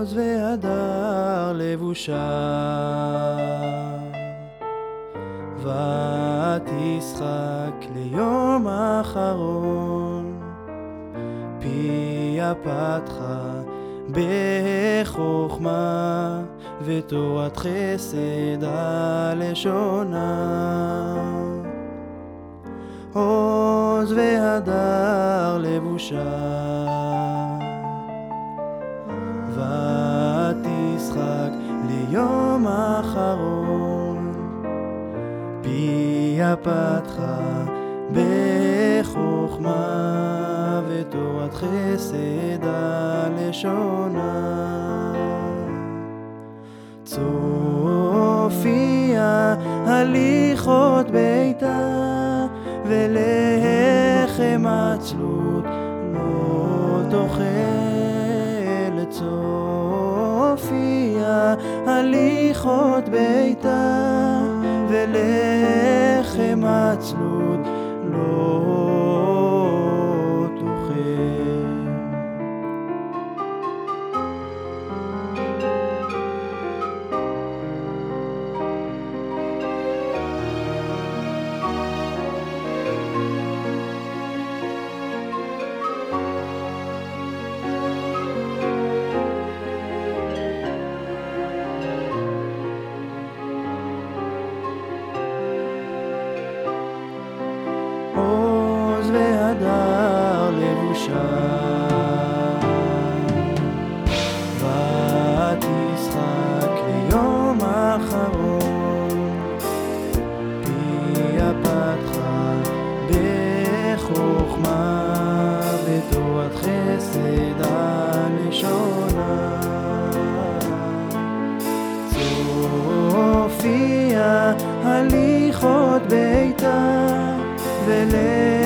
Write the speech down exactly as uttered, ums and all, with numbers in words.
עוז והדר לבושה, ותשחק ליום אחרון, פיה פתחה בחוכמה, ותורת חסד על לשונה. עוז והדר לבושה, ותשחק ליום אחרון, פיה פתחה בחוכמה, ותורת חסד על לשונה. צופיה הליכות ביתה, ולחם עצלות לא תאכלת. צופיה הליכות ביתה, ולחם עצלות לא תאכל. עוז והדר לבושה, ותשחק ליום אחרון, פיה פתחה בחוכמה, ותורת חסד על לשונה. צופיה הליכות ביתה, ולחם